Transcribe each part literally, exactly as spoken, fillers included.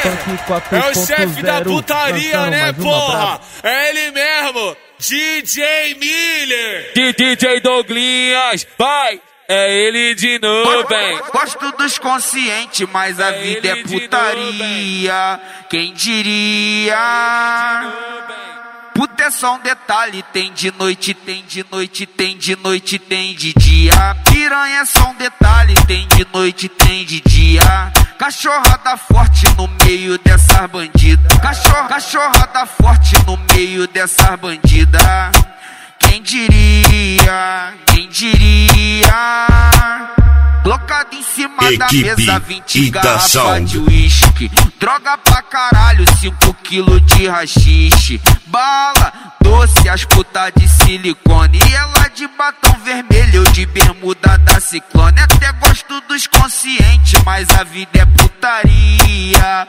É o chefe da putaria, né, porra? É ele mesmo, D J Miller. D J Douglinhas, vai! É ele de novo, bem. Gosto dos conscientes, mas a É vida é ele de putaria. Quem diria? Puta é só um detalhe, tem de noite, tem de noite, tem de noite, tem de dia. Piranha é só um detalhe, tem de noite, tem de dia. Cachorrada forte no meio dessas bandidas. Cachorro, cachorrada forte no meio dessas bandidas. Quem diria? Quem diria? Colocado em cima da mesa, vinte garrafas de uísque. Droga pra caralho, cinco quilos de rachixe. Bala, doce, as putas de silicone. E ela de batom vermelho, de bermuda da Ciclone. Até gosto dos conscientes, mas a vida é putaria.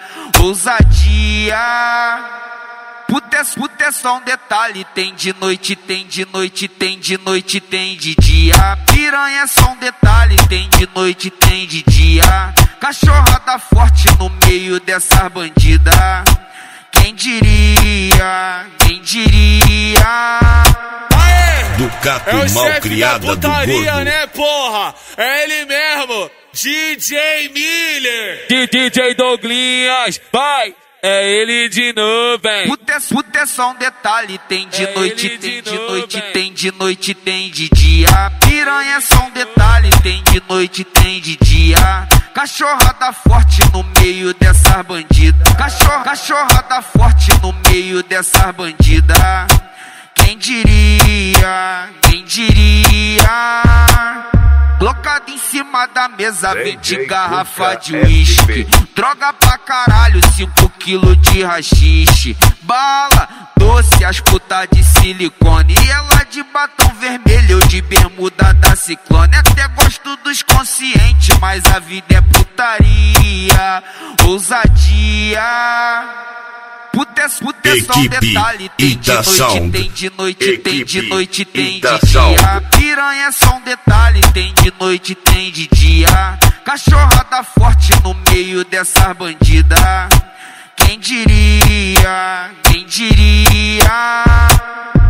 Ousadia. Puta é, puta é só um detalhe, tem de noite, tem de noite, tem de noite, tem de dia. Piranha é só um detalhe, tem de noite, tem de dia. Cachorrada forte no meio dessas bandidas. Quem diria? Quem diria? Do gato é mal criada do gordo, né, porra? É ele mesmo, D J Miller. D J Douglinhas, vai! É ele de novo, bem. Puta é, puta é só um detalhe, tem de É noite, ele tem de de novo, noite, bem. tem de noite, tem de dia. Piranha é só um detalhe, tem de noite, tem de dia. Cachorrada forte no meio dessas bandidas. Cachorro, cachorrada forte no meio dessas bandidas. Quem diria? Quem diria? Colocado em cima da mesa, vinte garrafas de uísque. Droga pra caralho, cinco quilos de rachixe. Bala, doce, as putas de silicone. E ela de batom vermelho, de bermuda da Ciclone. Até gosto dos conscientes, mas a vida é putaria. Ousadia. Puta é, puta é só um detalhe, tem de noite, tem de noite, tem de noite, tem de dia. Piranha é só um detalhe, tem de noite, tem de dia. Cachorrada forte no meio dessas bandidas. Quem diria? Quem diria?